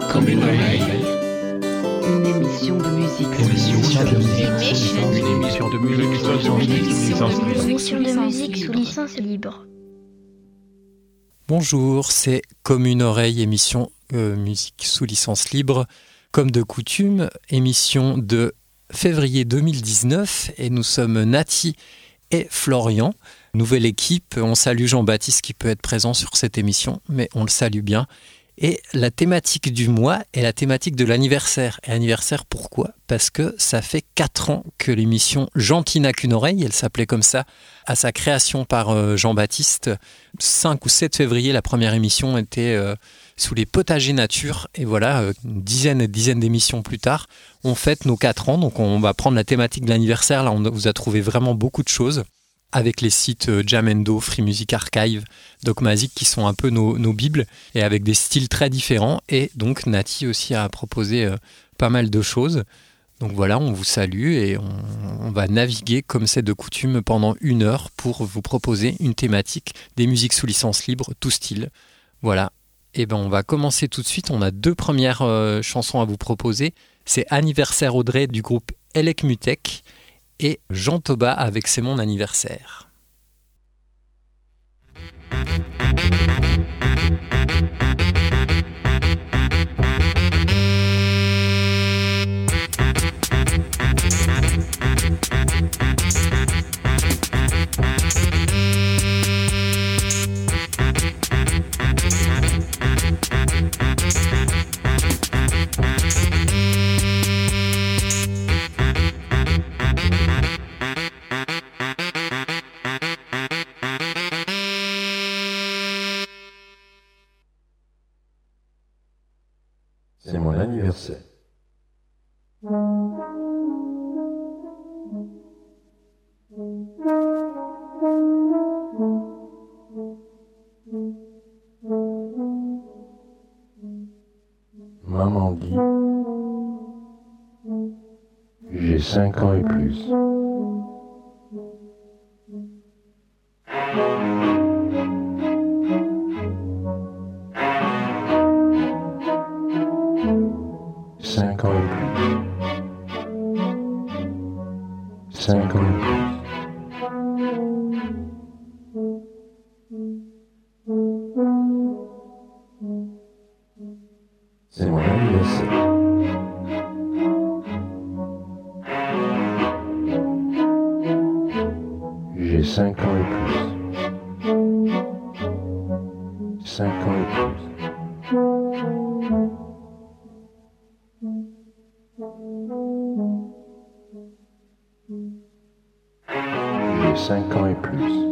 Comme une oreille. Une émission de musique. Une émission de musique sous licence libre. Bonjour, c'est Comme une oreille, émission musique sous licence libre. Comme de coutume, émission de février 2019 et nous sommes Nati et Florian. Nouvelle équipe, on salue Jean-Baptiste qui peut être présent sur cette émission, mais on le salue bien. Et la thématique du mois est la thématique de l'anniversaire. Et anniversaire, pourquoi ? Parce que ça fait 4 ans que l'émission Gentil n'a qu'une oreille, elle s'appelait comme ça, à sa création par Jean-Baptiste. 5 ou 7 février, la première émission était sous les potagers nature. Et voilà, une dizaine et dizaines d'émissions plus tard, on fête nos 4 ans. Donc on va prendre la thématique de l'anniversaire. Là, on vous a trouvé vraiment beaucoup de choses, avec les sites Jamendo, Free Music Archive, Dogmatic qui sont un peu nos bibles et avec des styles très différents. Et donc Nati aussi a proposé pas mal de choses. Donc voilà, on vous salue et on va naviguer comme c'est de coutume pendant 1 heure pour vous proposer une thématique des musiques sous licence libre, tout style. Voilà. Et ben on va commencer tout de suite. On a 2 premières chansons à vous proposer. C'est Anniversaire Audrey du groupe Elec Mutek et Jean Toba avec C'est mon anniversaire. C'est mon anniversaire. Maman dit, j'ai 5 ans et plus. C'est mon anniversaire. J'ai 5 ans et plus. 5 ans et plus. J'ai 5 ans et plus.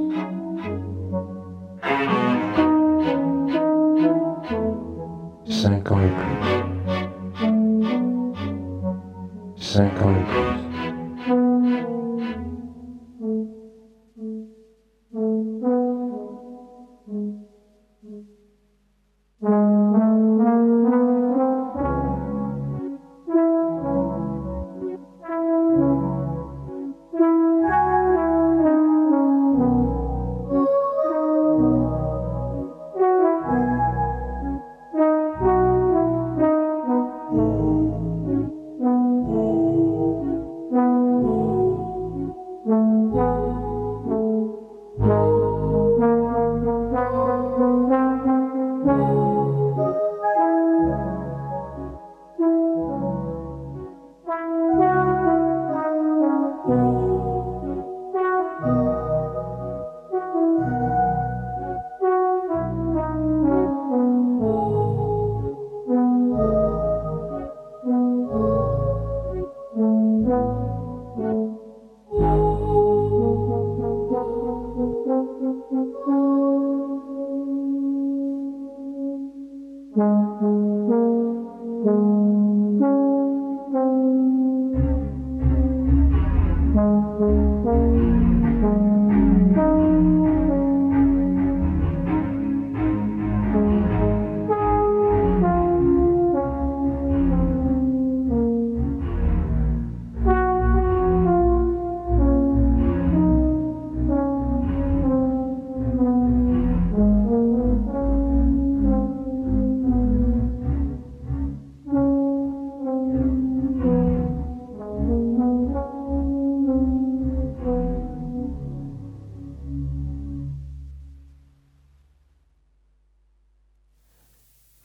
5 ans et plus. 5 ans et plus.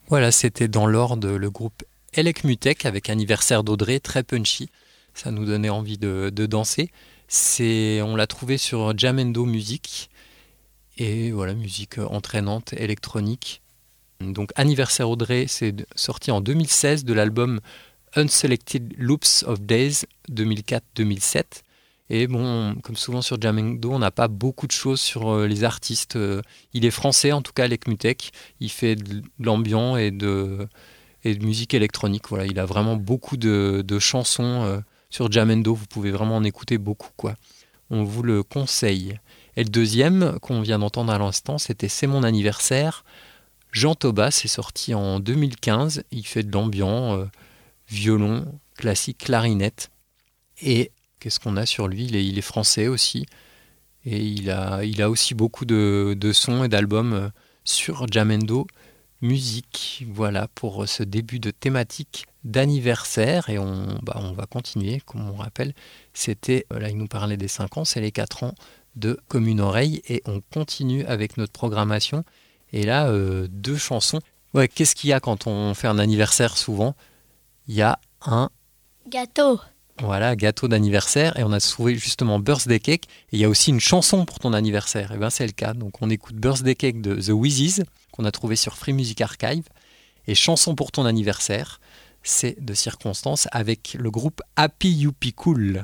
Voilà, c'était dans l'ordre le groupe Elec Mutek avec Anniversaire d'Audrey, très punchy. Ça nous donnait envie de danser. On l'a trouvé sur Jamendo Music. Et voilà, musique entraînante, électronique. Donc Anniversaire Audrey, c'est sorti en 2016 de l'album Unselected Loops of Days 2004-2007. Et bon, comme souvent sur Jamendo, on n'a pas beaucoup de choses sur les artistes. Il est français en tout cas, Elec Mutek. Il fait de l'ambiant et de musique électronique. Voilà, il a vraiment beaucoup de chansons sur Jamendo. Vous pouvez vraiment en écouter beaucoup, quoi. On vous le conseille. Et le deuxième qu'on vient d'entendre à l'instant, c'était C'est mon anniversaire. Jean Tobas, c'est sorti en 2015. Il fait de l'ambiant, violon, classique, clarinette. Et qu'est-ce qu'on a sur lui ? Il est français aussi. Et il a aussi beaucoup de sons et d'albums sur Jamendo Music. Voilà pour ce début de thématique d'anniversaire. Et on va continuer, comme on rappelle. C'était, là il nous parlait des 5 ans, c'est les 4 ans de Comme une oreille. Et on continue avec notre programmation. Et là, 2 chansons. Ouais, qu'est-ce qu'il y a quand on fait un anniversaire souvent ? Il y a un Gâteau. Voilà, gâteau d'anniversaire, et on a trouvé justement Birthday Cake, et il y a aussi une chanson pour ton anniversaire, et bien c'est le cas, donc on écoute Birthday Cake de The Weezies, qu'on a trouvé sur Free Music Archive, et chanson pour ton anniversaire, c'est de circonstance avec le groupe Happy Youpi Cool.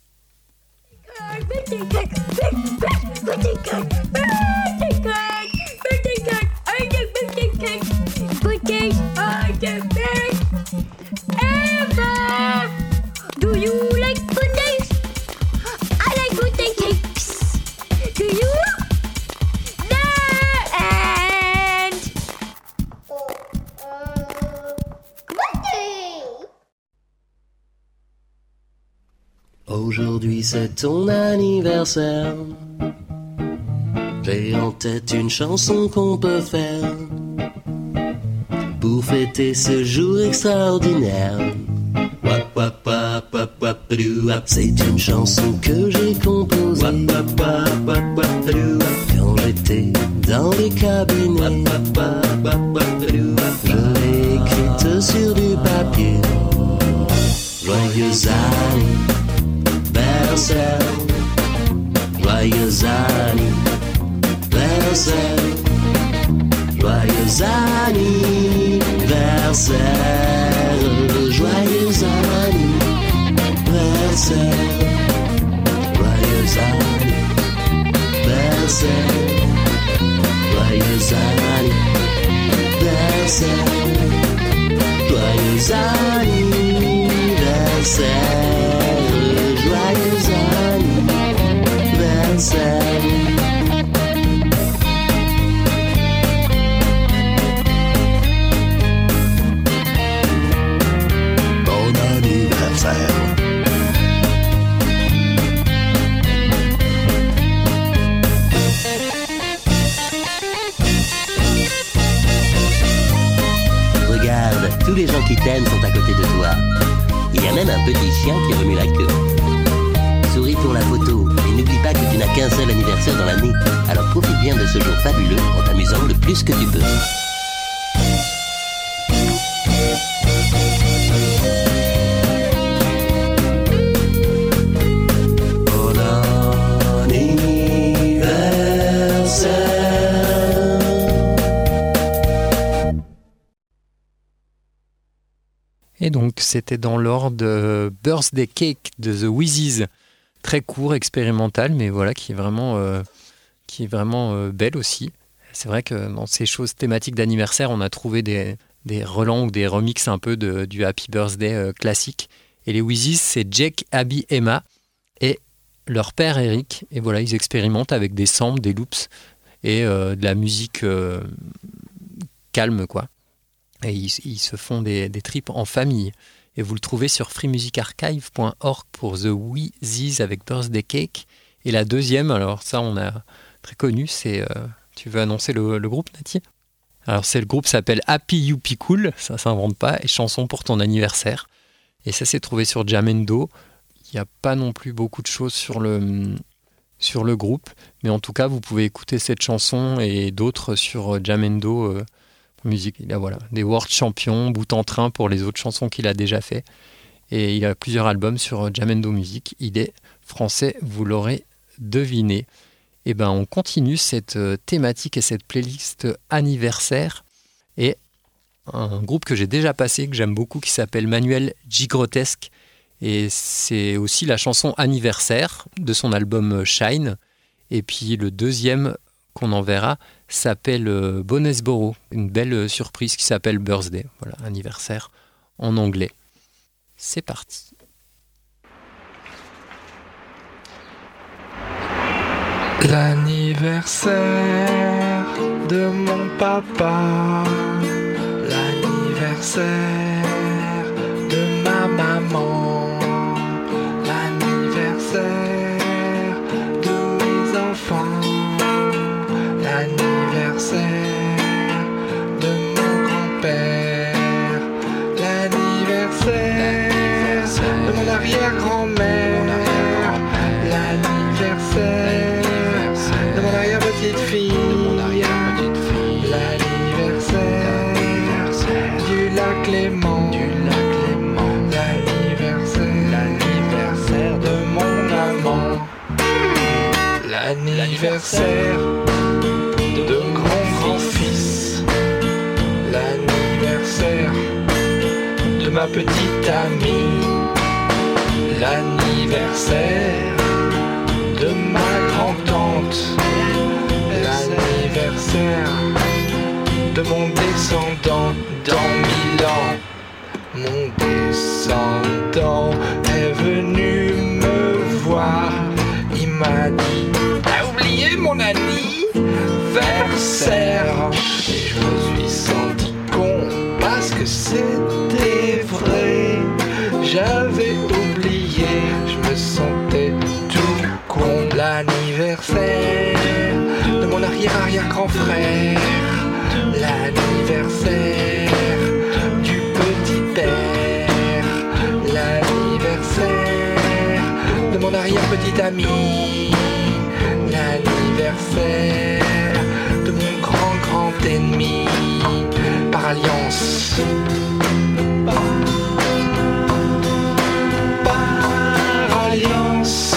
Do you like birthdays? I like birthday cakes. Do you? The end. Birthday. Aujourd'hui c'est ton anniversaire. J'ai en tête une chanson qu'on peut faire pour fêter ce jour extraordinaire. C'est une chanson que j'ai composée quand j'étais dans les cabinets. Je l'ai écrite sur du papier. Joyeux anniversaire, joyeux anniversaire, joyeux anniversaire, joyeux anniversaire, joyeux anniversaire, joyeux anniversaire, joyeux anniversaire, joyeux anniversaire. Bon anniversaire. Regarde, tous les gens qui t'aiment sont à côté de toi. Il y a même un petit chien qui remue la queue. Souris pour la photo et n'oublie pas que tu n'as qu'un seul anniversaire dans l'année. Alors profite bien de ce jour fabuleux en t'amusant le plus que tu peux. Bon anniversaire. Et donc c'était dans l'ordre Birthday Cake de The Weezies, très court, expérimental, mais voilà, qui est vraiment belle aussi. C'est vrai que dans ces choses thématiques d'anniversaire, on a trouvé des relents ou des remixes un peu du Happy Birthday classique. Et les Weezies, c'est Jake, Abby, Emma et leur père Eric. Et voilà, ils expérimentent avec des samples, des loops et de la musique calme, quoi. Et ils se font des trips en famille. Et vous le trouvez sur freemusicarchive.org pour The Weezies avec Birthday Cake. Et la deuxième, alors ça on a très connu, c'est... tu veux annoncer le groupe, Nati ? Alors le groupe s'appelle Happy Youpi Cool, ça s'invente pas, et chanson pour ton anniversaire. Et ça s'est trouvé sur Jamendo. Il n'y a pas non plus beaucoup de choses sur le groupe, mais en tout cas vous pouvez écouter cette chanson et d'autres sur Jamendo. musique. Il a des World Champions, bout en train pour les autres chansons qu'il a déjà fait. Et il a plusieurs albums sur Jamendo Music. Il est français, vous l'aurez deviné. Et on continue cette thématique et cette playlist anniversaire. Et un groupe que j'ai déjà passé, que j'aime beaucoup, qui s'appelle Manuel G. Grotesque. Et c'est aussi la chanson anniversaire de son album Shine. Et puis le deuxième qu'on enverra s'appelle Bonesboro. Une belle surprise qui s'appelle Birthday. Voilà, anniversaire en anglais. C'est parti. L'anniversaire de mon papa, l'anniversaire de ma maman, l'anniversaire de mes enfants, l'anniversaire de mon grand-père, l'anniversaire de mon arrière-grand-mère, l'anniversaire de mon arrière-petite-fille, l'anniversaire du lac Léman, l'anniversaire de mon amant, l'anniversaire de mon grand-fils, l'anniversaire de ma petite amie, l'anniversaire de ma grand-tante, l'anniversaire de mon descendant dans 1000 ans. Mon descendant est venu me voir, il m'a dit: t'as oublié mon anniversaire? Et je me suis senti con parce que c'était vrai, j'avais oublié, je me sentais tout con. L'anniversaire de mon arrière-arrière-grand frère, l'anniversaire du petit père, l'anniversaire de mon arrière-petite amie, l'anniversaire de mon grand ennemi par alliance. Par alliance.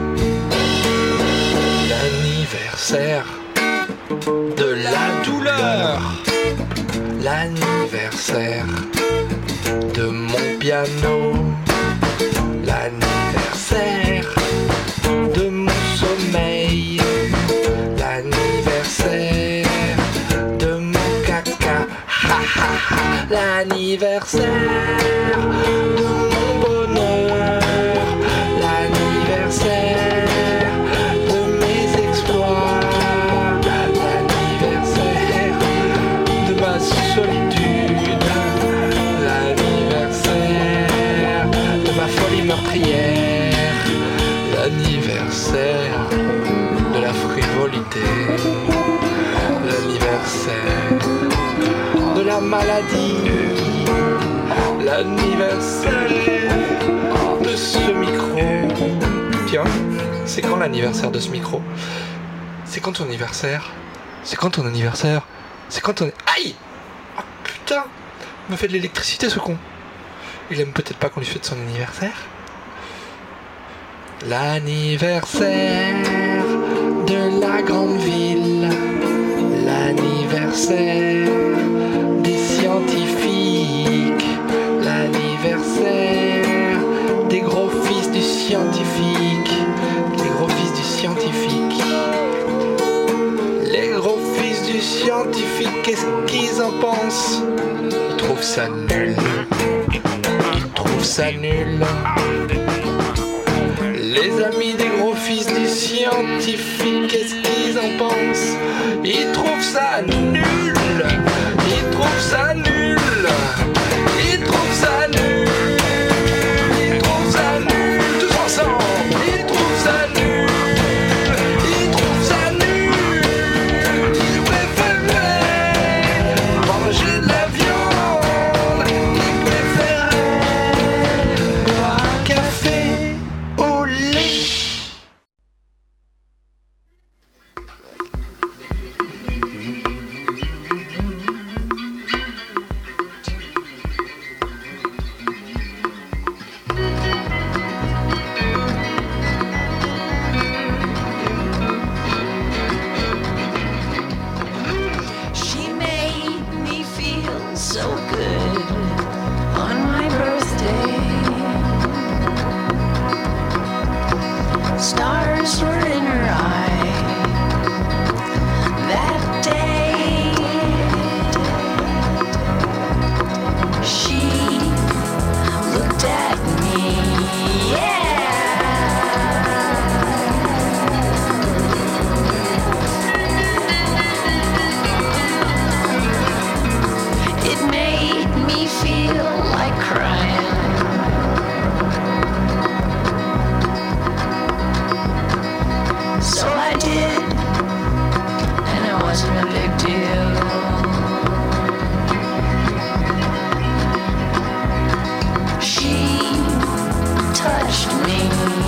L'anniversaire de la douleur, l'anniversaire de mon piano, l'anniversaire de mon sommeil, l'anniversaire de mon caca, l'anniversaire de mon bonheur, l'anniversaire de mes exploits, l'anniversaire de ma solitude, l'anniversaire de ma folie meurtrière, l'anniversaire de la frivolité, l'anniversaire de la maladie, l'anniversaire de ce micro. Tiens, c'est quand l'anniversaire de ce micro? C'est quand ton anniversaire? C'est quand ton anniversaire? C'est quand ton... Aïe! Oh putain! Il me fait de l'électricité ce con. Il aime peut-être pas qu'on lui fête son anniversaire. L'anniversaire de la grande ville, l'anniversaire des scientifiques, l'anniversaire des gros fils du scientifique, les gros fils du scientifique, les gros fils du scientifique, qu'est-ce qu'ils en pensent? Ils trouvent ça nul, ils trouvent ça nul. Les amis des gros fils du scientifique, qu'est-ce qu'ils en pensent? Ils trouvent ça nul, ils trouvent ça nul, ils trouvent ça nul, ils trouvent ça nul, tous ensemble, ils trouvent ça nul, ils trouvent ça nul, ils préféraient manger de la viande, ils préféraient boire un café au lait. so good on my birthday. Stars were in her eye that day. She looked at me, it made me feel like crying. So I did, and it wasn't a big deal. She touched me,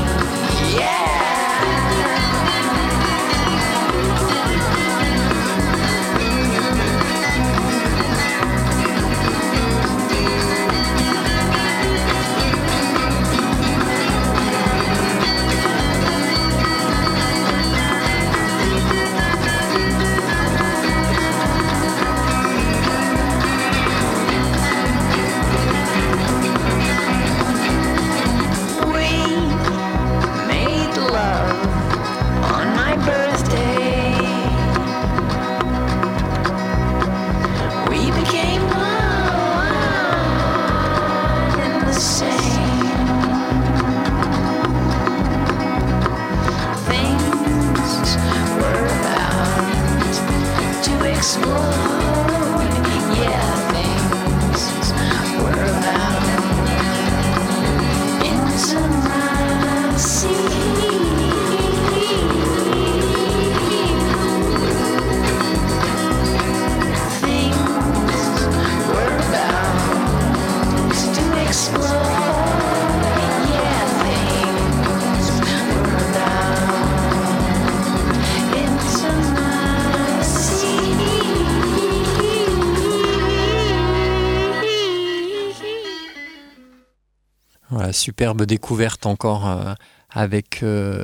Voilà, superbe découverte encore avec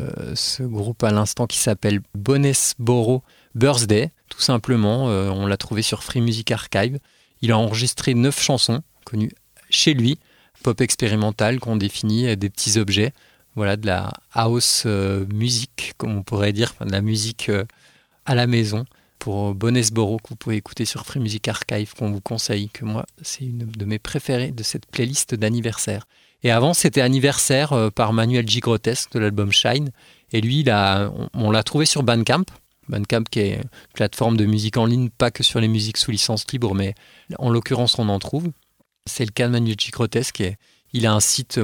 ce groupe à l'instant qui s'appelle Bonesboro Birthday, tout simplement. On l'a trouvé sur Free Music Archive. Il a enregistré 9 chansons connues chez lui, pop expérimental qu'on définit, des petits objets, voilà, de la house music, comme on pourrait dire, de la musique à la maison. Pour Bonesboro, que vous pouvez écouter sur Free Music Archive, qu'on vous conseille, que moi, c'est une de mes préférées de cette playlist d'anniversaire. Et avant, c'était anniversaire par Manuel J. Grotesque de l'album Shine. Et lui, on l'a trouvé sur Bandcamp. Bandcamp qui est une plateforme de musique en ligne, pas que sur les musiques sous licence libre, mais en l'occurrence, on en trouve. C'est le cas de Manuel J. Grotesque. Il a un site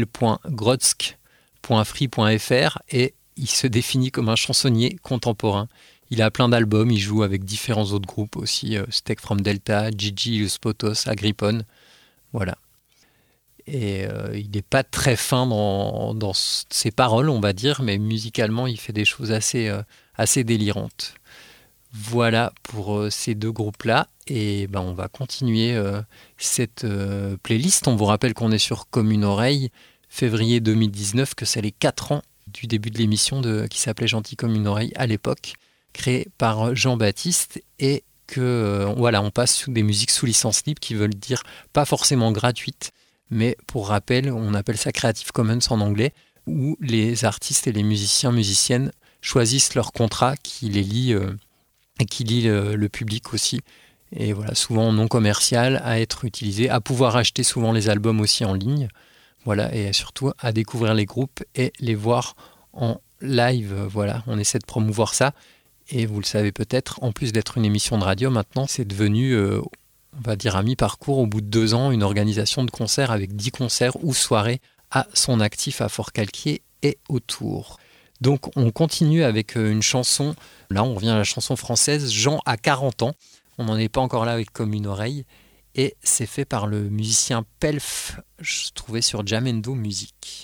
manuel.grotsk.free.fr et il se définit comme un chansonnier contemporain. Il a plein d'albums, il joue avec différents autres groupes aussi, Steak from Delta, Gigi, Los Potos, Agrippon, voilà. Et il n'est pas très fin dans ses paroles, on va dire, mais musicalement, il fait des choses assez délirantes. Voilà pour ces deux groupes-là. Et on va continuer cette playlist. On vous rappelle qu'on est sur Comme une oreille, février 2019, que c'est les 4 ans du début de l'émission qui s'appelait Gentil comme une oreille à l'époque, créée par Jean-Baptiste, et que voilà, on passe sous des musiques sous licence libre qui veulent dire pas forcément gratuites, mais pour rappel, on appelle ça Creative Commons en anglais, où les artistes et les musiciennes choisissent leur contrat qui les lie et qui lie le public aussi. Et voilà, souvent non commercial, à être utilisé, à pouvoir acheter souvent les albums aussi en ligne. Voilà, et surtout à découvrir les groupes et les voir en live. Voilà, on essaie de promouvoir ça. Et vous le savez peut-être, en plus d'être une émission de radio, maintenant c'est devenu, on va dire à mi-parcours, au bout de 2 ans, une organisation de concerts avec 10 concerts ou soirées à son actif à Forcalquier et autour. Donc on continue avec une chanson, là on revient à la chanson française, Jean a 40 ans, on n'en est pas encore là avec Comme une oreille, et c'est fait par le musicien Pelf, je trouvais sur Jamendo Music.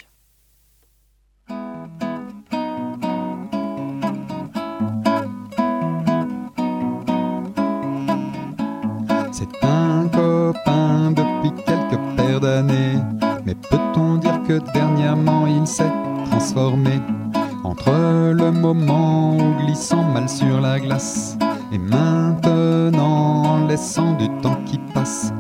C'est un copain depuis quelques paires d'années, mais peut-on dire que dernièrement il s'est transformé? Entre le moment où glissant mal sur la glace et maintenant laissant du temps qui passe,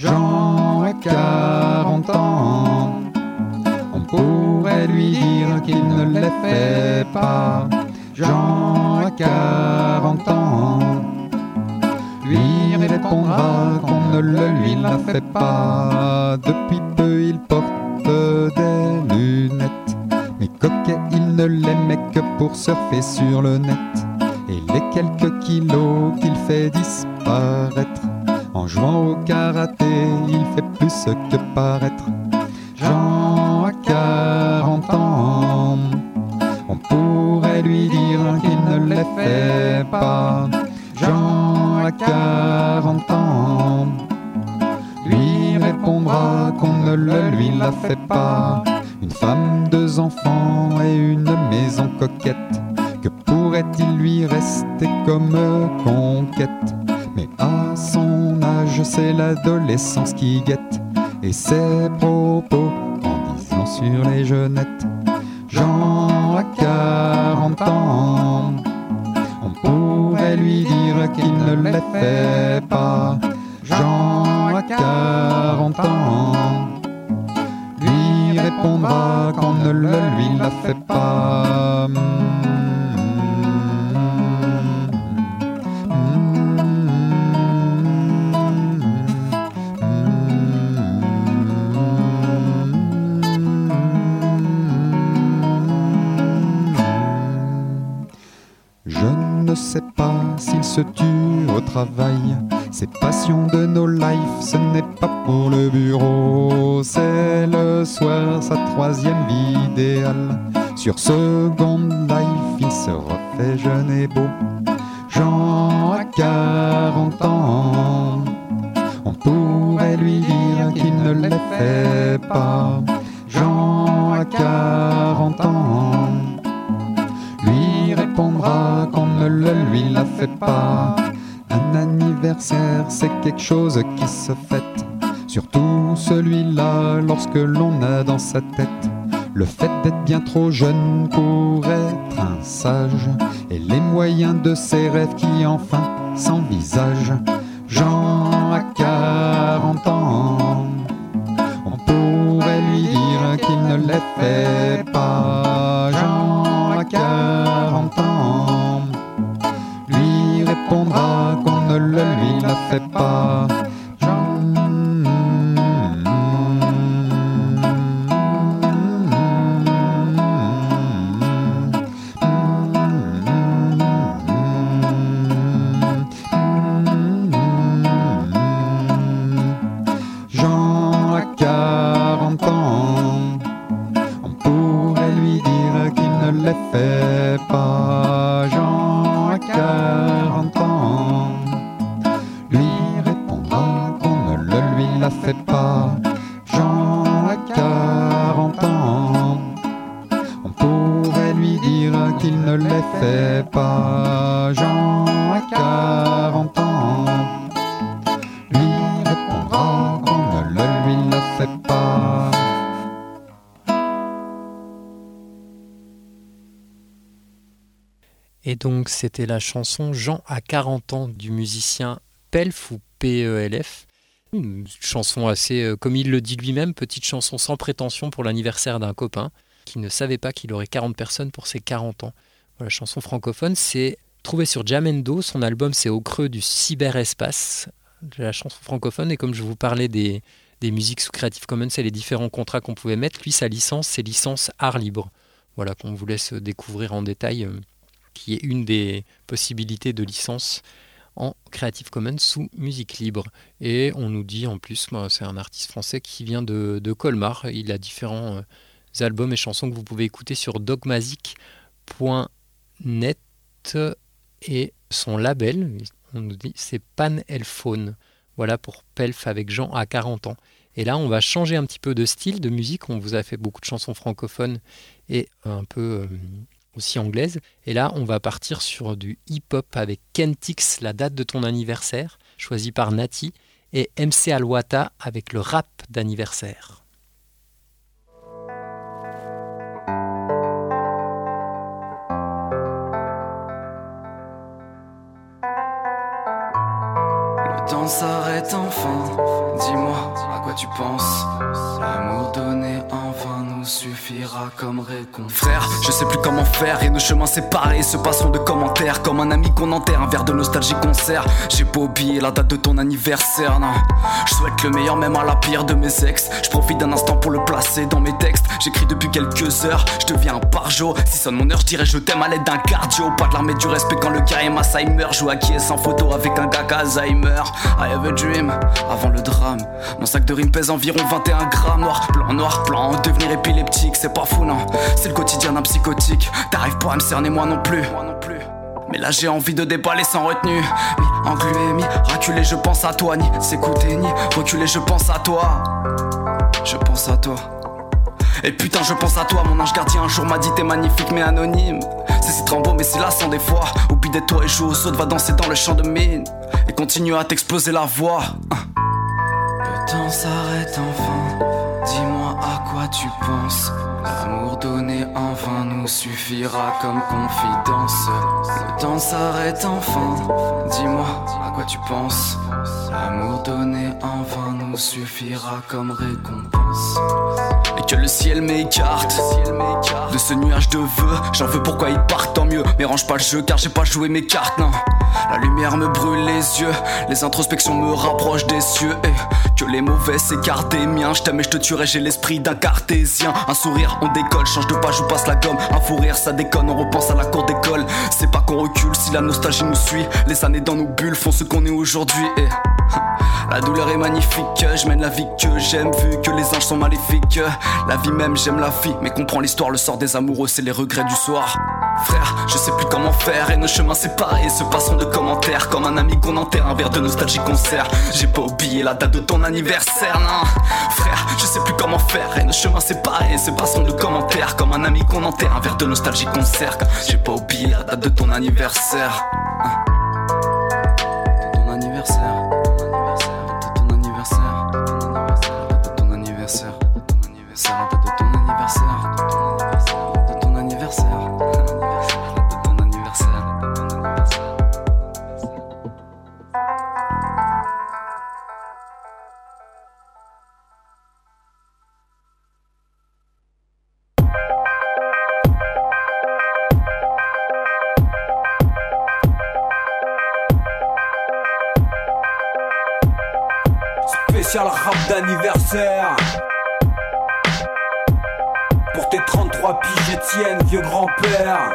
Jean a 40 ans. On pourrait lui dire qu'il ne les fait pas. Jean a 40 ans. Lui répondra qu'on ne le lui la fait pas. Depuis peu il porte des lunettes, mais coquet il ne les met que pour surfer sur le net. Et les quelques kilos qu'il fait disparaître, en jouant au karaté il fait plus que paraître. Jean a 40 ans. On pourrait lui dire qu'il ne les fait pas. Jean a 40 ans. Lui répondra qu'on ne le lui la fait pas. Une femme, 2 enfants et une maison coquette, que pourrait-il lui rester comme conquête? Mais à son âge c'est l'adolescence qui guette, et ses propos en disant sur les jeunettes. Jean a 40 ans. On pourrait lui dire qu'il ne les fait pas. Jean a 40 ans. Lui répondra qu'on ne le lui la fait pas. Je ne sais pas s'il se tue au travail. Ces passions de nos lives, ce n'est pas pour le bureau. C'est le soir, sa 3e vie idéale. Sur Second Life, il se refait jeune et beau. Jean a 40 ans. On pourrait lui dire qu'il ne les fait pas. Jean a 40 ans. Lui répondra qu'on ne le lui la fait pas. Un anniversaire, c'est quelque chose qui se fête, surtout celui-là lorsque l'on a dans sa tête le fait d'être bien trop jeune pour être un sage, et les moyens de ses rêves qui enfin s'envisagent. Jean a 40 ans. On pourrait lui dire qu'il ne les fait pas. Jean a 40 ans. Lui répondra qu'on ne le lui la fait pas. Jean a 40 ans. On pourrait lui dire qu'il ne les fait pas. Jean a 40 ans. Lui répondra qu'on ne le lui la fait pas. Jean a 40 ans. On pourrait lui dire qu'il ne les fait pas. Jean a 40 ans. Lui répondra qu'on ne le lui la fait pas. Et donc c'était la chanson Jean à 40 ans du musicien Pelf ou P-E-L-F. Une chanson assez, comme il le dit lui-même, petite chanson sans prétention pour l'anniversaire d'un copain qui ne savait pas qu'il aurait 40 personnes pour ses 40 ans. Voilà, chanson francophone, c'est trouvé sur Jamendo, son album c'est Au creux du cyberespace, la chanson francophone. Et comme je vous parlais des musiques sous Creative Commons et les différents contrats qu'on pouvait mettre, lui sa licence c'est licence art libre. Voilà, qu'on vous laisse découvrir en détail, qui est une des possibilités de licence en Creative Commons sous musique libre. Et on nous dit en plus, c'est un artiste français qui vient de Colmar. Il a différents albums et chansons que vous pouvez écouter sur dogmazic.net, et son label, on nous dit, c'est Pan Elphone. Voilà pour Pelf avec Jean à 40 ans. Et là, on va changer un petit peu de style de musique. On vous a fait beaucoup de chansons francophones et un peu aussi anglaises. Et là, on va partir sur du hip-hop avec Kentix, la date de ton anniversaire, choisi par Nati, et MC Alwata avec le rap d'anniversaire. Le temps s'arrête enfin, dis-moi, tu penses? L'amour donné en vain nous suffira comme récompense. Frère, je sais plus comment faire et nos chemins séparés se passeront de commentaires. Comme un ami qu'on enterre, un verre de nostalgie qu'on sert. J'ai pas oublié la date de ton anniversaire, non. Je souhaite le meilleur même à la pire de mes ex. Je profite d'un instant pour le placer dans mes textes. J'écris depuis quelques heures, je deviens un parjo. Si sonne mon heure, je dirais je t'aime à l'aide d'un cardio. Pas de l'armée du respect quand le gars est Alzheimer. Joue à qui est sans photo avec un gars qu'Alzheimer. I have a dream, avant le drame. Mon sac de rime pèse environ 21 grammes. Noir, blanc, devenir épileptique, c'est pas fou non. C'est le quotidien d'un psychotique. T'arrives pas à me cerner moi non plus. Mais là j'ai envie de déballer sans retenue. Mi englué, mi raculé, je pense à toi. Ni s'écouter, ni reculer, je pense à toi. Je pense à toi. Et putain je pense à toi, mon ange gardien un jour m'a dit t'es magnifique mais anonyme. C'est si beau mais c'est lassant des fois. Oublie d'être toi et joue au saut, va danser dans le champ de mine. Et continue à t'exploser la voix. Le temps s'arrête enfin, dis-moi à quoi tu penses. L'amour donné en vain nous suffira comme confidence. Le temps s'arrête enfin, dis-moi à quoi tu penses. L'amour donné en vain nous suffira comme récompense. Et que le ciel m'écarte de ce nuage de vœux. J'en veux pourquoi il part tant mieux. Mais range pas le jeu car j'ai pas joué mes cartes, non. La lumière me brûle les yeux, les introspections me rapprochent des cieux. Et que les mauvais s'écartent des miens. Je t'aime et je te tuerai, j'ai l'esprit d'un cartésien. Un sourire, on décolle, change de page ou passe la gomme. Un fou rire, ça déconne, on repense à la cour d'école. C'est pas qu'on recule si la nostalgie nous suit. Les années dans nos bulles font ce qu'on est aujourd'hui. Et la douleur est magnifique, je mène la vie que j'aime. Vu que les anges sont maléfiques, la vie même j'aime la vie. Mais comprends l'histoire, le sort des amoureux c'est les regrets du soir. Frère, je sais plus comment faire et nos chemins séparés se passeront de commentaires. Comme un ami qu'on enterre, un verre de nostalgie qu'on sert. J'ai pas oublié la date de ton anniversaire, non. Frère, je sais plus comment faire et nos chemins séparés se passeront de commentaires. Comme un ami qu'on enterre, un verre de nostalgie qu'on sert. J'ai pas oublié la date de ton anniversaire. De ton anniversaire. De ton anniversaire. De ton anniversaire. De ton anniversaire. De ton anniversaire. De ton anniversaire. Spécial rap d'anniversaire pour tes 33 piges Etienne, vieux grand-père.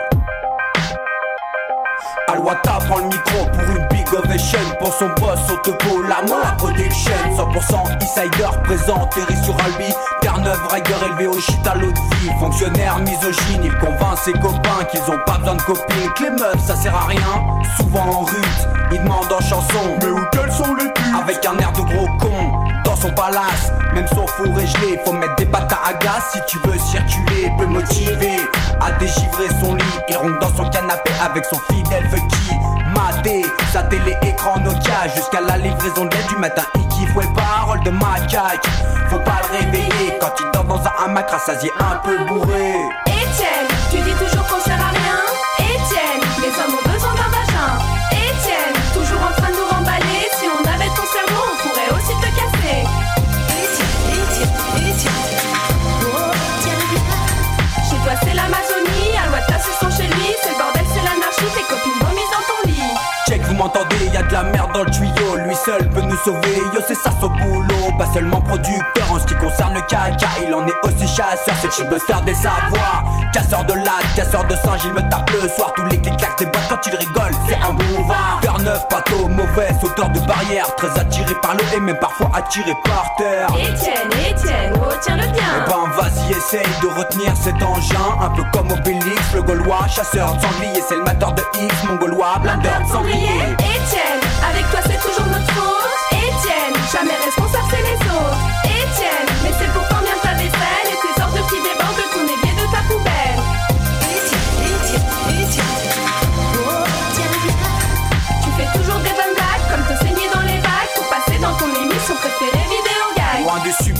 Alouata prend le micro pour une big ovation. Pour son boss au topo, la production 100% Insider présent, Terry sur Albi. Terre-Neuve, Rider élevé au shit à l'eau de vie. Fonctionnaire misogyne, il convainc ses copains qu'ils ont pas besoin de copines. Que les meufs ça sert à rien, souvent en rute, il demande en chanson. Mais où quels sont les putes? Avec un air de gros con, dans son palace, même son four est gelé. Faut mettre des pattes à agace si tu veux circuler. Peu motivé à dégivrer son lit, il ronde dans son canapé avec son fidèle Fucky. Maté, sa télé écran Nokia, jusqu'à la livraison de l'aide du matin. Il kiffe les paroles de macaque. Faut pas le réveiller quand il dort dans un hamac rassasié un peu bourré. Etienne, tu dis toujours qu'on sert à rien. Etienne, les hommes ont besoin d'un vagin. Etienne, toujours en train de nous remballer. Si on avait ton cerveau, on pourrait aussi te casser. Etienne, oh, tiens. Chez toi c'est l'Amazonie, Alouata c'est son chez lui. C'est le bordel, c'est l'anarchie, tes copines vomissent dans ton lit. Check, vous m'entendez, y'a de la merde dans le tuyau. Lui seul peut nous sauver, yo c'est ça son boulot. Pas seulement producteur en ce qui concerne le caca, il en est aussi chasseur, c'est chipbuster des savoirs. Casseur de latte, casseur de singe, il me tape le soir. Tous les clics-clacs des boîtes quand il rigole, c'est un boulevard. Cœur neuf, pato, mauvais, sauteur de barrière. Très attiré par le et même parfois attiré par terre. Etienne, oh tiens-le bien. Eh ben vas-y, essaye de retenir cet engin. Un peu comme Obélix, le Gaulois, chasseur de sanglier. C'est le mateur de X, mon Gaulois, blindeur de sanglier. Etienne, avec toi c'est toujours notre faute. Etienne, jamais responsable c'est les autres. Etienne, mais c'est pourtant bien ta vaisselle et tes ordres qui débordent de ton évier de ta poubelle. Etienne, oh tiens. Tu fais toujours des bonnes blagues, comme te saigner dans les vagues pour passer dans ton émission préférée vidéo gag. Loin du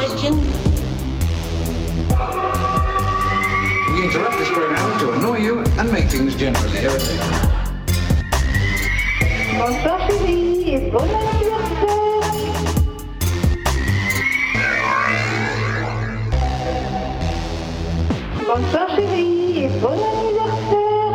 question? practice going on to annoy you and make things generally irritating. Bonsoir chérie et bon anniversaire. Bonsoir chérie et bon anniversaire.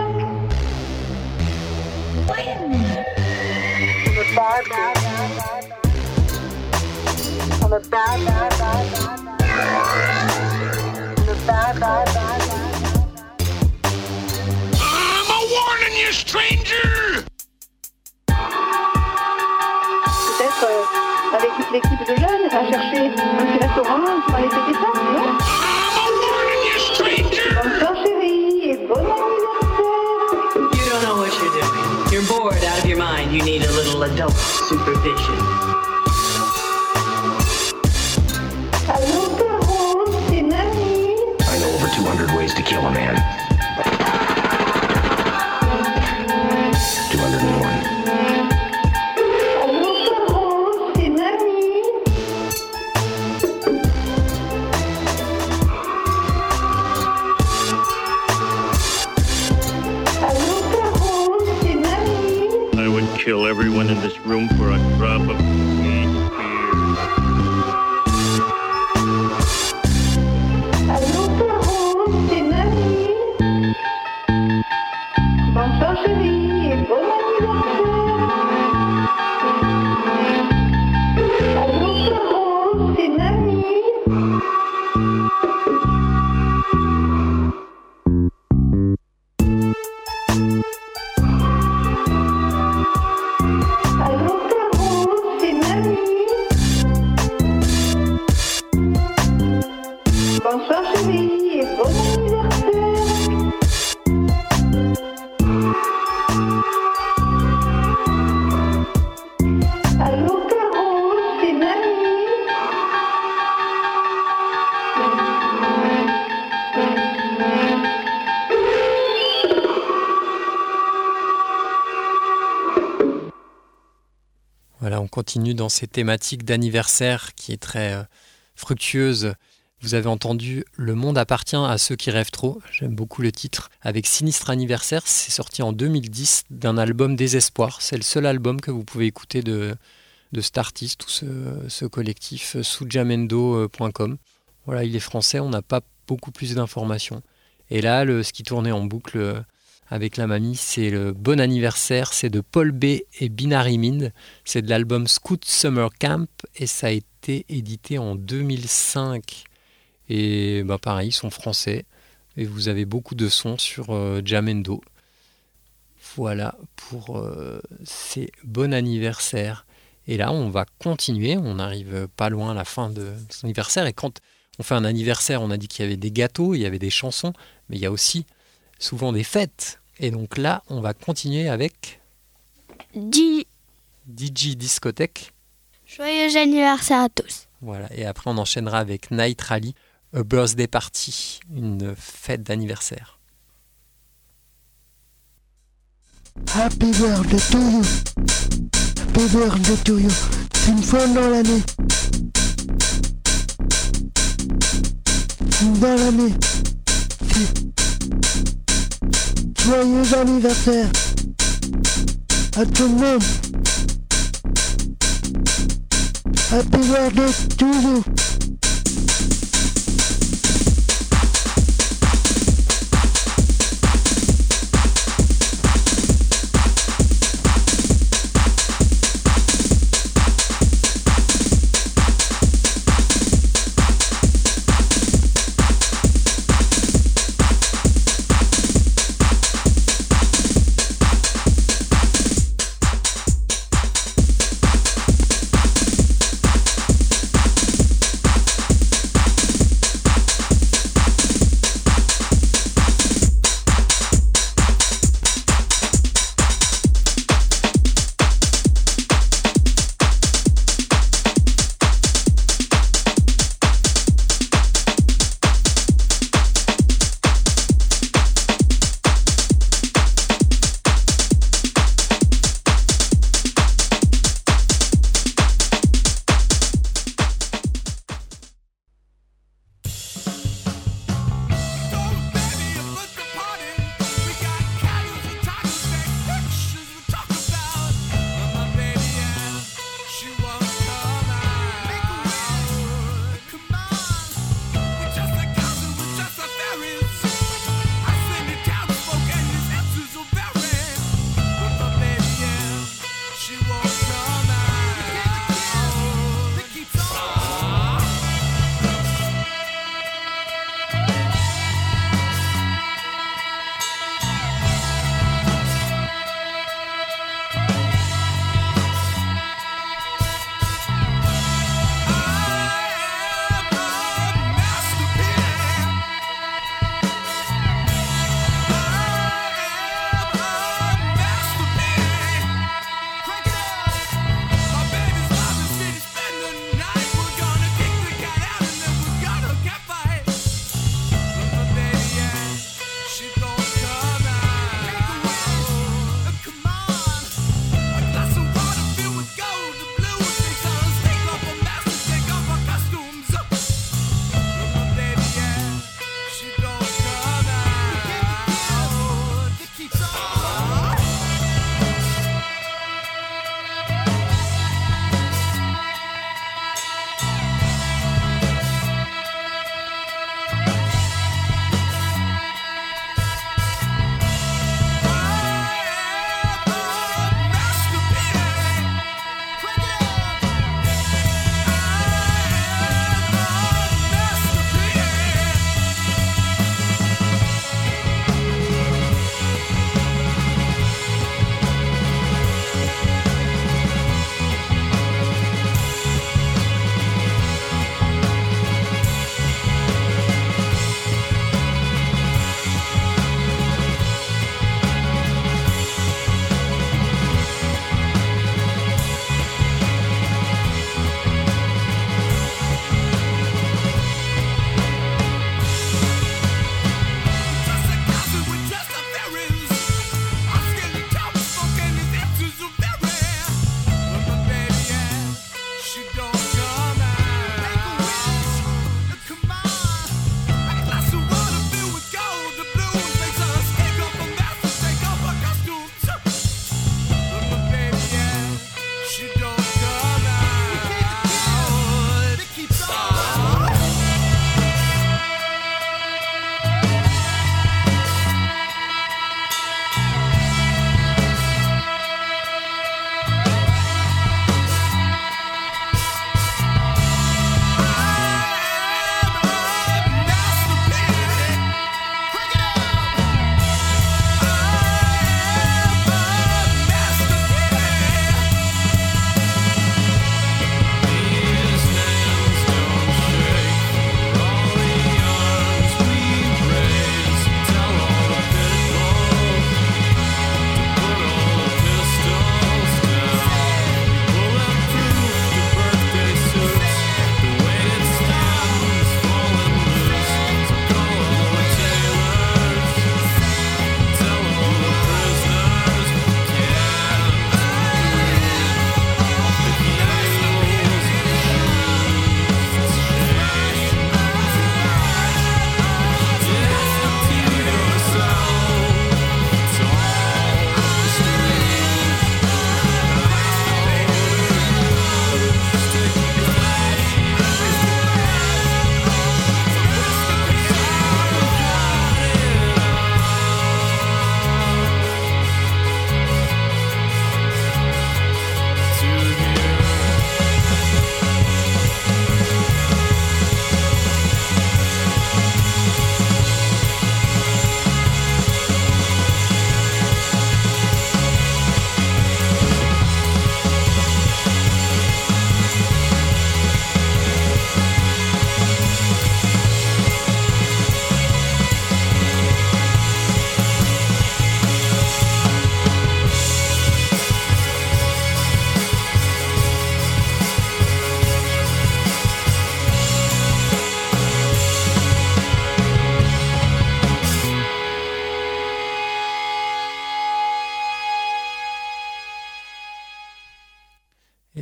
I'm a warning you, stranger! Peut-être avec toute l'équipe de jeunes à chercher un petit restaurant pour aller fêter ça, non? Bonsoir chérie et bon anniversaire. You don't know what you're doing. You're bored out of your mind. You need a little adult supervision. Allô Caro, c'est Nani. I know over 200 ways to kill a man. 201. Allô Caro, c'est Nani. Allô Caro, c'est Nani. I would kill everyone in this room for a drop of sweet beer. Allô Caro, c'est Nani. Bonsoir chérie et bon anniversaire. Allô Caro, c'est Nani. Allô Caro, c'est Nani. Bonsoir chérie et bon anniversaire. Allô Caro, c'est Nani. Voilà, on continue dans ces thématiques d'anniversaire qui est très fructueuse. Vous avez entendu Le monde appartient à ceux qui rêvent trop. J'aime beaucoup le titre. Avec Sinistre Anniversaire, c'est sorti en 2010 d'un album Désespoir. C'est le seul album que vous pouvez écouter de cet artiste ou ce collectif sous jamendo.com. Voilà, il est français, on n'a pas beaucoup plus d'informations. Et là, ce qui tournait en boucle avec la mamie, c'est le Bon Anniversaire, c'est de Paul B et Binary Mind. C'est de l'album Scout Summer Camp et ça a été édité en 2005. Et pareil, ils sont français et vous avez beaucoup de sons sur Jamendo. Voilà pour ces Bon Anniversaire. Et là, on va continuer, on n'arrive pas loin à la fin de son anniversaire. Et quand on fait un anniversaire, on a dit qu'il y avait des gâteaux, il y avait des chansons, mais il y a aussi souvent des fêtes. Et donc là, on va continuer avec DJ Discothèque. Joyeux anniversaire à tous. Voilà, et après on enchaînera avec Night Rally, A Birthday Party, une fête d'anniversaire. Happy birthday to you. Happy birthday to you. C'est une fois dans l'année. Dans l'année. Joyeux anniversaire à tout le monde. Happy birthday to you.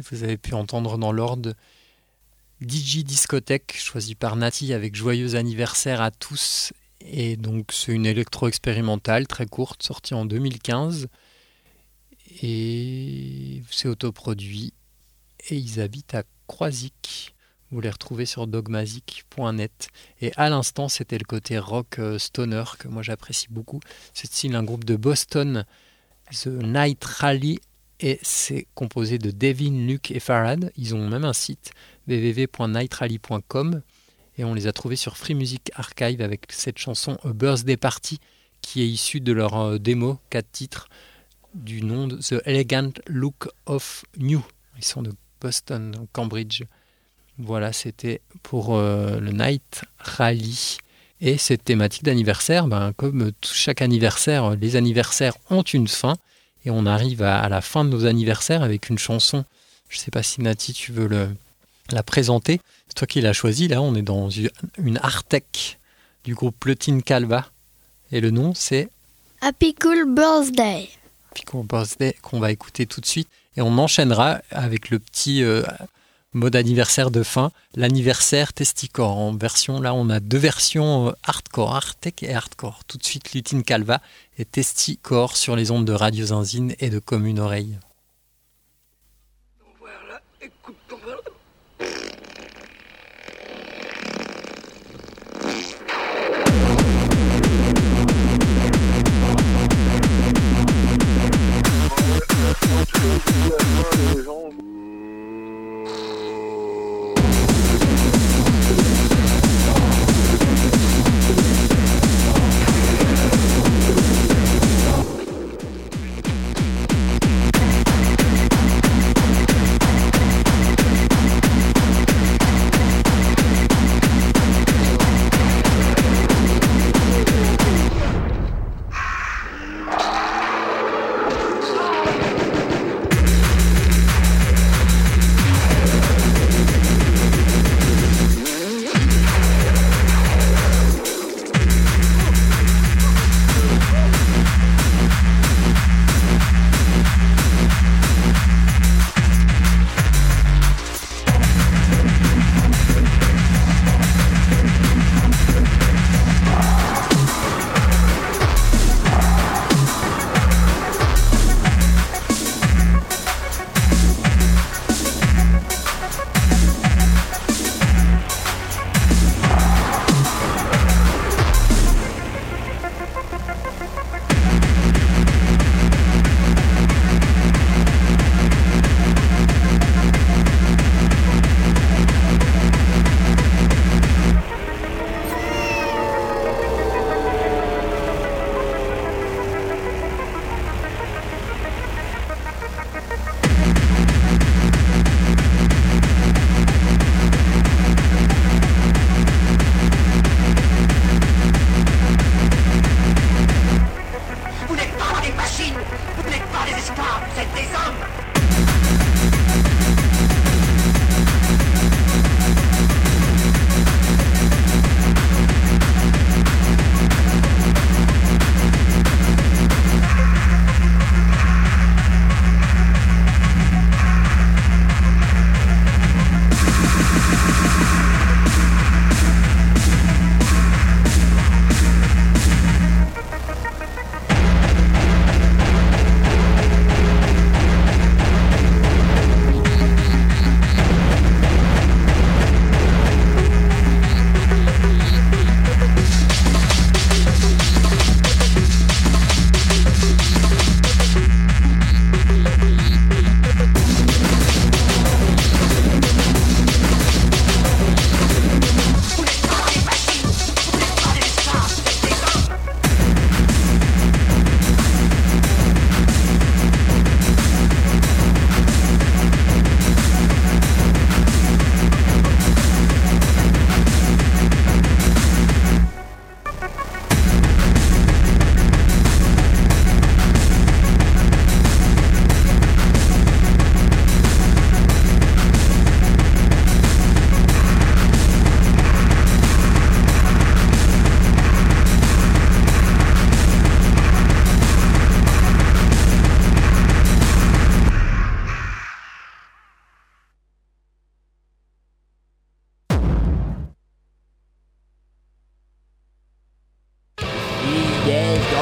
vous avez pu entendre dans l'ordre DJ Discothèque, choisi par Nati avec Joyeux anniversaire à tous. Et donc c'est une électro-expérimentale très courte, sortie en 2015. Et c'est autoproduit. Et ils habitent à Croisic. Vous les retrouvez sur dogmazic.net. Et à l'instant, c'était le côté rock stoner que moi j'apprécie beaucoup. C'est un groupe de Boston, The Night Rally. Et c'est composé de Devin, Luke et Farhad. Ils ont même un site, www.nightrally.com. Et on les a trouvés sur Free Music Archive avec cette chanson A Birthday Party qui est issue de leur démo, 4 titres, du nom de The Elegant Look of New. Ils sont de Boston, Cambridge. Voilà, c'était pour le Night Rally. Et cette thématique d'anniversaire, comme chaque anniversaire, les anniversaires ont une fin. Et on arrive à la fin de nos anniversaires avec une chanson. Je ne sais pas si Nati, tu veux la présenter. C'est toi qui l'as choisie. Là, on est dans une Artec du groupe Plotine Calva. Et le nom, c'est Happy Cool Birthday. Happy Cool Birthday qu'on va écouter tout de suite. Et on enchaînera avec le petit mode anniversaire de fin, l'anniversaire Testicore. En version, là, on a 2 versions hardcore, Artec et hardcore. Tout de suite, Plotine Calva et Testicore sur les ondes de Radio Zinzine et de Commune Oreille. Voilà, écoute,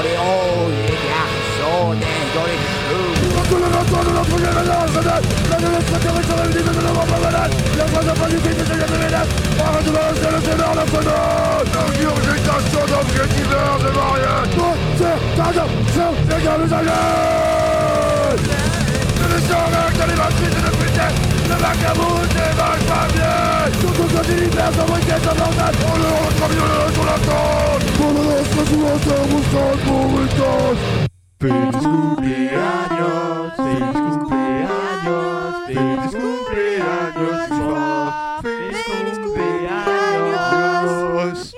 dans les hauts, les garçons naissent dans les choux. Feliz cumpleaños, feliz cumpleaños, feliz cumpleaños, feliz cumpleaños.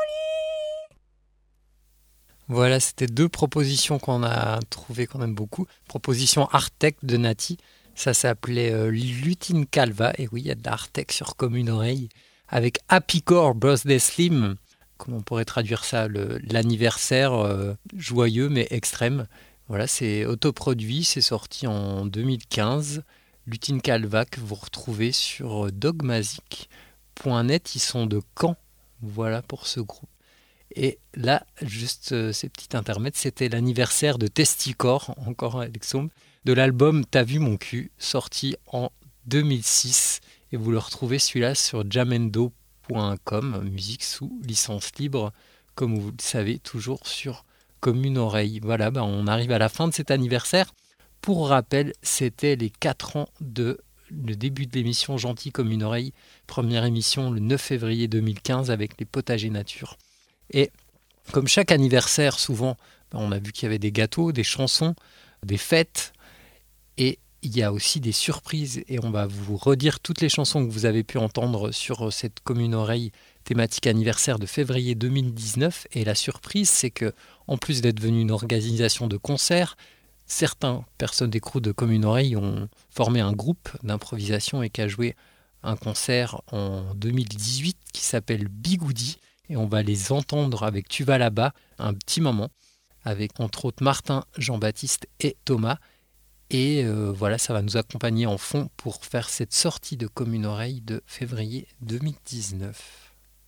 Voilà, c'était 2 propositions qu'on a trouvées qu'on aime beaucoup. Proposition Artec de Nati, ça s'appelait Lutin Calva, et oui, il y a de l'Artec sur Commune Oreille, avec Happy Core Birthday Slim. Comment on pourrait traduire ça, l'anniversaire joyeux mais extrême. Voilà, c'est autoproduit, c'est sorti en 2015. Lutin Calva que vous retrouvez sur dogmazic.net, ils sont de Caen, voilà pour ce groupe. Et là, juste ces petits intermèdes, c'était l'anniversaire de Testicore, encore Alexandre, de l'album T'as vu mon cul, sorti en 2006. Et vous le retrouvez celui-là sur jamendo.com, musique sous licence libre, comme vous le savez, toujours sur Commune Oreille. Voilà, on arrive à la fin de cet anniversaire. Pour rappel, c'était les 4 ans de le début de l'émission Gentil comme une oreille, première émission le 9 février 2015 avec les potagers nature. Et comme chaque anniversaire, souvent, on a vu qu'il y avait des gâteaux, des chansons, des fêtes, et il y a aussi des surprises. Et on va vous redire toutes les chansons que vous avez pu entendre sur cette Commune Oreille thématique anniversaire de février 2019. Et la surprise, c'est que en plus d'être devenu une organisation de concerts, certaines personnes des crews de Commune Oreille ont formé un groupe d'improvisation et qui a joué un concert en 2018 qui s'appelle Bigoudi. Et on va les entendre avec Tu vas là-bas, un petit moment, avec entre autres Martin, Jean-Baptiste et Thomas. Et voilà, ça va nous accompagner en fond pour faire cette sortie de Commune Oreille de février 2019.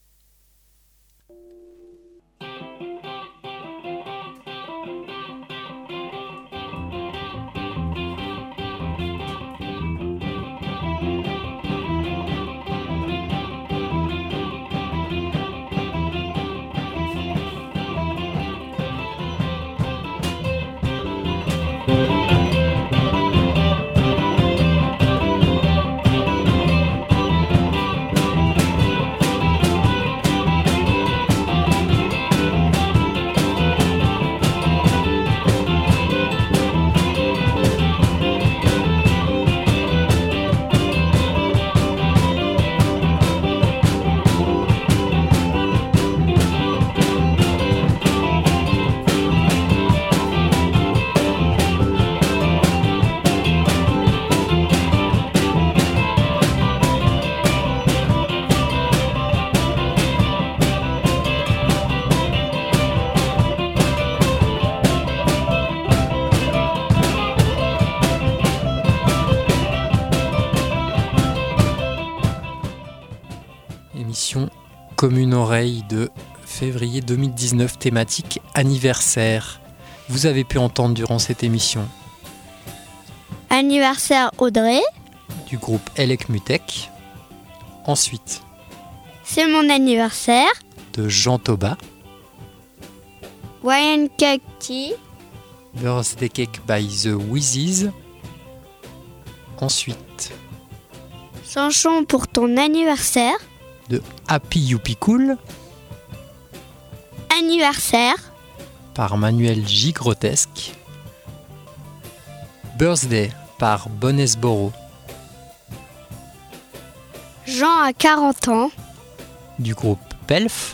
Commune Oreille de février 2019, thématique anniversaire. Vous avez pu entendre durant cette émission Anniversaire Audrey du groupe Elec Mutek. Ensuite, C'est mon anniversaire de Jean Toba. Wayne Cakey. Birthday Cake by the Wheezies. Ensuite, Sanchon pour ton anniversaire de Happy Youpi Cool. Anniversaire par Manuel J. Grotesque. Birthday par Bonesboro. Jean a 40 ans Du groupe Pelf.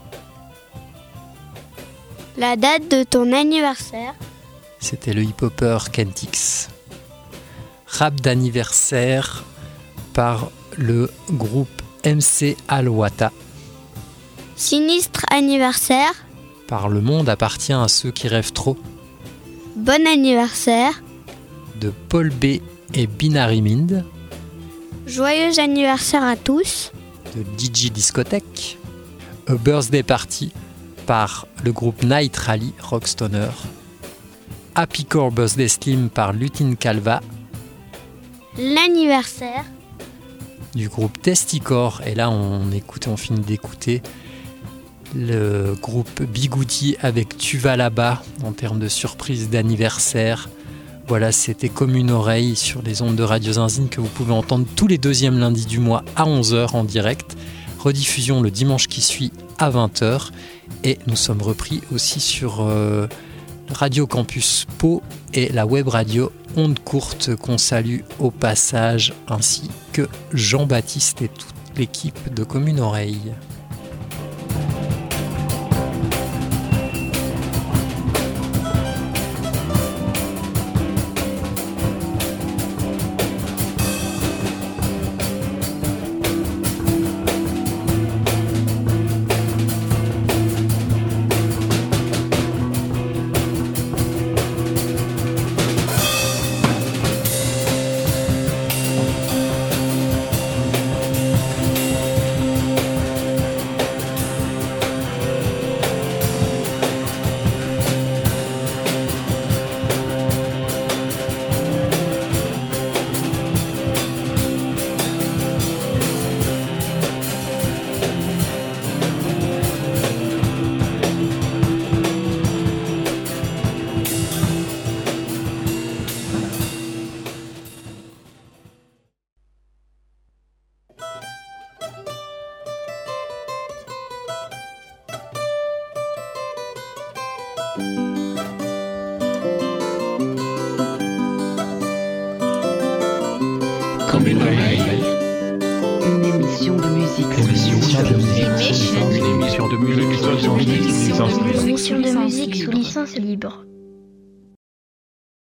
La date de ton anniversaire C'était le hip-hopper Kentix. Rap d'anniversaire par le groupe MC Alwata. Sinistre anniversaire Par Le Monde appartient à ceux qui rêvent trop. Bon anniversaire De Paul B et Binary Mind. Joyeux anniversaire à tous De DJ Discothèque. A Birthday Party par le groupe Night Rally Rockstoner, Happy Core Birthday Slim par Lutin Calva, L'anniversaire du groupe Testicore, et là on finit d'écouter le groupe Bigoudi avec Tu vas là-bas en termes de surprise d'anniversaire. Voilà, c'était comme une oreille sur les ondes de Radio Zinzine que vous pouvez entendre tous les deuxièmes lundis du mois à 11h en direct. Rediffusion le dimanche qui suit à 20h. Et nous sommes repris aussi sur Radio Campus Pau et la web radio Onde Courte qu'on salue au passage, ainsi que Jean-Baptiste et toute l'équipe de Commune Oreille. Commune Oreille. Une émission de musique. Une émission de musique sous licence libre.